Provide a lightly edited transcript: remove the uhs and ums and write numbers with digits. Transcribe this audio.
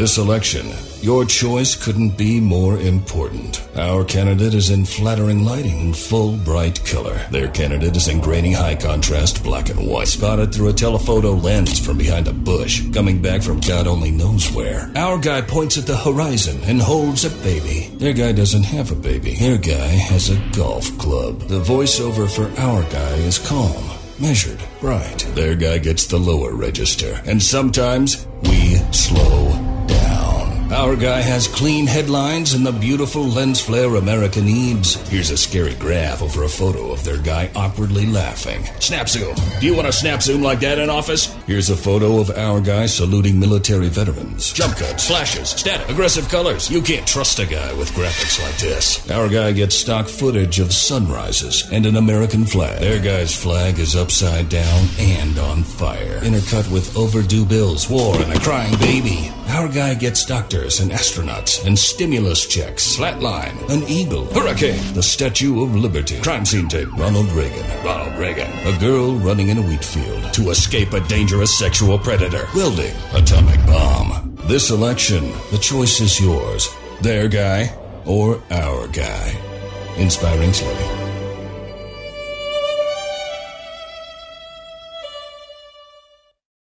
This election, your choice couldn't be more important. Our candidate is in flattering lighting and full bright color. Their candidate is in grainy high contrast black and white, spotted through a telephoto lens from behind a bush, coming back from God only knows where. Our guy points at the horizon and holds a baby. Their guy doesn't have a baby. Their guy has a golf club. The voiceover for our guy is calm, measured, bright. Their guy gets the lower register, and sometimes we slow down. Our guy has clean headlines and the beautiful lens flare America needs. Here's a scary graph over a photo of their guy awkwardly laughing. Snap zoom. Do you want a snap zoom like that in office? Here's a photo of our guy saluting military veterans. Jump cuts, flashes, static, aggressive colors. You can't trust a guy with graphics like this. Our guy gets stock footage of sunrises and an American flag. Their guy's flag is upside down and on fire, intercut with overdue bills, war, and a crying baby. Our guy gets doctors and astronauts and stimulus checks. Flatline, an eagle, hurricane, the Statue of Liberty, crime scene tape, Ronald Reagan, a girl running in a wheat field to escape a dangerous sexual predator, welding, atomic bomb. This election, the choice is yours. Their guy or our guy. Inspiring Slowly.